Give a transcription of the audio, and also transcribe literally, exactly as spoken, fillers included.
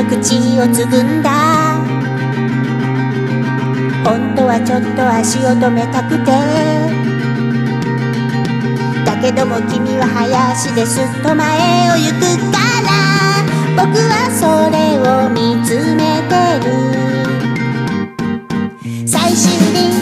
口をつぐんだ。本当はちょっと足を止めたくて、だけども君は早足ですっと前を行くから、僕はそれを見つめてる。最終便